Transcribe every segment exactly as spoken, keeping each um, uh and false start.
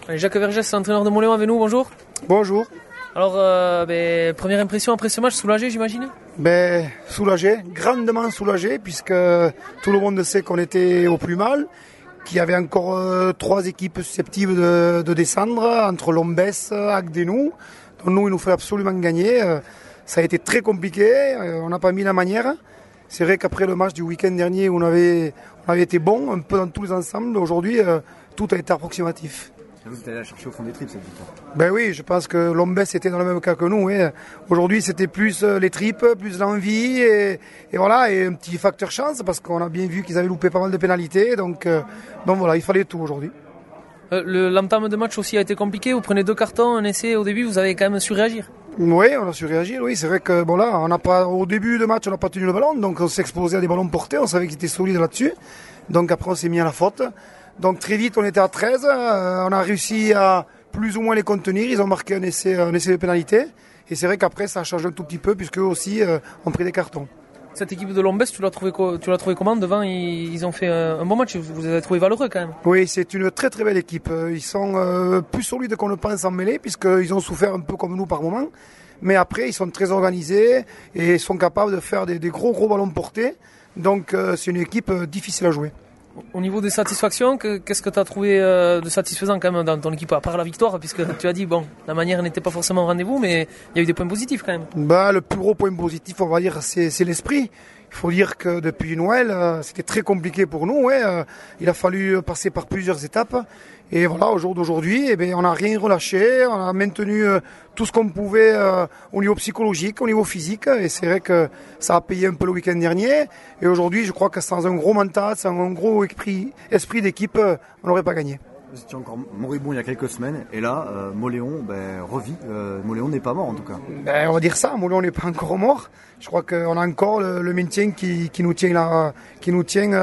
Jacques Vergès, entraîneur de Mauléon avec nous, bonjour. Bonjour. Alors, euh, ben, première impression après ce match, soulagé j'imagine? Ben, soulagé, grandement soulagé, puisque tout le monde sait qu'on était au plus mal, qu'il y avait encore euh, trois équipes susceptibles de, de descendre, entre Lombès, Agde et nous. Donc nous, il nous faut absolument gagner. Euh, ça a été très compliqué, euh, on n'a pas mis la manière. C'est vrai qu'après le match du week-end dernier, où on avait, on avait été bon, un peu dans tous les ensembles, aujourd'hui, euh, tout a été approximatif. Vous êtes allé la chercher au fond des tripes cette victoire. Ben oui, je pense que Lombès était dans le même cas que nous. Oui. Aujourd'hui, c'était plus les tripes, plus l'envie et, et voilà, et un petit facteur chance parce qu'on a bien vu qu'ils avaient loupé pas mal de pénalités. Donc, euh, donc voilà, il fallait tout aujourd'hui. Euh, le, l'entame de match aussi a été compliqué. Vous prenez deux cartons, un essai au début, vous avez quand même su réagir. Oui, on a su réagir. Oui, c'est vrai que bon là, on n'a pas au début de match, on n'a pas tenu le ballon, donc on s'est exposé à des ballons portés. On savait qu'ils étaient solides là-dessus. Donc après, on s'est mis à la faute. Donc très vite, on était à treize. Euh, on a réussi à plus ou moins les contenir. Ils ont marqué un essai, un essai de pénalité. Et c'est vrai qu'après, ça a changé un tout petit peu puisque eux aussi euh, ont pris des cartons. Cette équipe de Lombès, tu l'as trouvé, tu l'as trouvé comment devant? ils, ils ont fait un bon match. Vous les avez trouvés valeureux quand même. Oui, c'est une très très belle équipe. Ils sont euh, plus solides qu'on le pense en mêlée puisqu'ils ont souffert un peu comme nous par moment. Mais après, ils sont très organisés et sont capables de faire des, des gros gros ballons portés. Donc euh, c'est une équipe euh, difficile à jouer. Au niveau des satisfactions, qu'est-ce que tu as trouvé de satisfaisant quand même dans ton équipe, à part la victoire, puisque tu as dit, bon, la manière n'était pas forcément au rendez-vous, mais il y a eu des points positifs quand même. Bah, le plus gros point positif, on va dire, c'est, c'est l'esprit. Il faut dire que depuis Noël, euh, c'était très compliqué pour nous. Ouais, euh, il a fallu passer par plusieurs étapes. Et voilà, au jour d'aujourd'hui, eh bien, on n'a rien relâché. On a maintenu euh, tout ce qu'on pouvait euh, au niveau psychologique, au niveau physique. Et c'est vrai que ça a payé un peu le week-end dernier. Et aujourd'hui, je crois que sans un gros mental, sans un gros esprit, esprit d'équipe, euh, on n'aurait pas gagné. Vous étiez encore moribond il y a quelques semaines, et là, euh, Mauléon ben, revit. Euh, Mauléon n'est pas mort en tout cas. Ben, on va dire ça, Mauléon n'est pas encore mort. Je crois qu'on a encore le, le maintien qui, qui nous tient, là, qui nous tient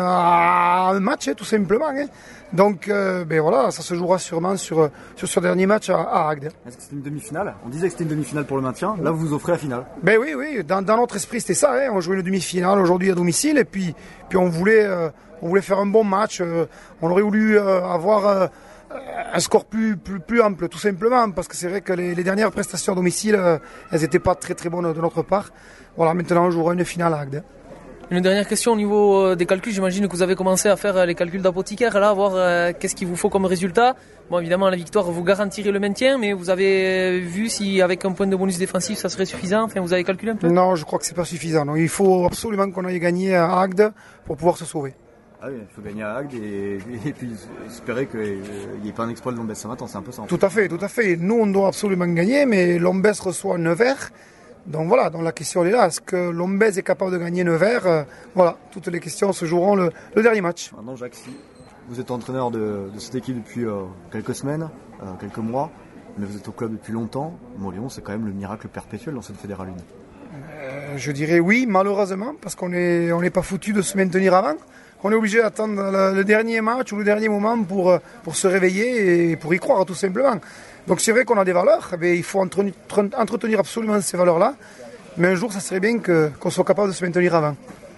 à un match, hein, tout simplement. Hein. Donc, euh, ben voilà, ça se jouera sûrement sur, sur ce dernier match à, à Agde. Est-ce que c'était une demi-finale? On disait que c'était une demi-finale pour le maintien. Là, vous vous offrez la finale. Ben oui, oui. Dans, dans notre esprit, c'était ça. Hein. On jouait une demi-finale aujourd'hui à domicile, et puis, puis on voulait, euh, on voulait faire un bon match. Euh, on aurait voulu euh, avoir euh, un score plus, plus, plus ample, tout simplement, parce que c'est vrai que les, les dernières prestations à domicile, euh, elles n'étaient pas très très bonnes de notre part. Voilà, maintenant on jouera une finale à Agde. Une dernière question au niveau des calculs. J'imagine que vous avez commencé à faire les calculs d'apothicaire, là, à voir euh, qu'est-ce qu'il vous faut comme résultat. Bon, évidemment, la victoire vous garantirait le maintien, mais vous avez vu si avec un point de bonus défensif, ça serait suffisant? Enfin, vous avez calculé un peu? Non, je crois que c'est pas suffisant. Donc, il faut absolument qu'on aille gagner à Agde pour pouvoir se sauver. Ah oui, il faut gagner à Agde et, et puis espérer qu'il n'y ait pas un exploit de Lombès ce matin, c'est un peu ça. Tout à fait, tout à fait. Nous, on doit absolument gagner, mais Lombès reçoit Nevers. Donc voilà, donc la question est là. Est-ce que Lombès est capable de gagner Nevers? euh, Voilà, toutes les questions se joueront le, le dernier match. Maintenant, Jacques, si vous êtes entraîneur de, de cette équipe depuis euh, quelques semaines, euh, quelques mois, mais vous êtes au club depuis longtemps, Mauléon, c'est quand même le miracle perpétuel dans cette fédérale unie. Euh, je dirais oui, malheureusement, parce qu'on n'est on n'est pas foutu de se maintenir avant. On est obligé d'attendre le, le dernier match ou le dernier moment pour, pour se réveiller et pour y croire, tout simplement. Donc c'est vrai qu'on a des valeurs, mais il faut entretenir absolument ces valeurs-là. Mais un jour, ça serait bien que, qu'on soit capable de se maintenir avant.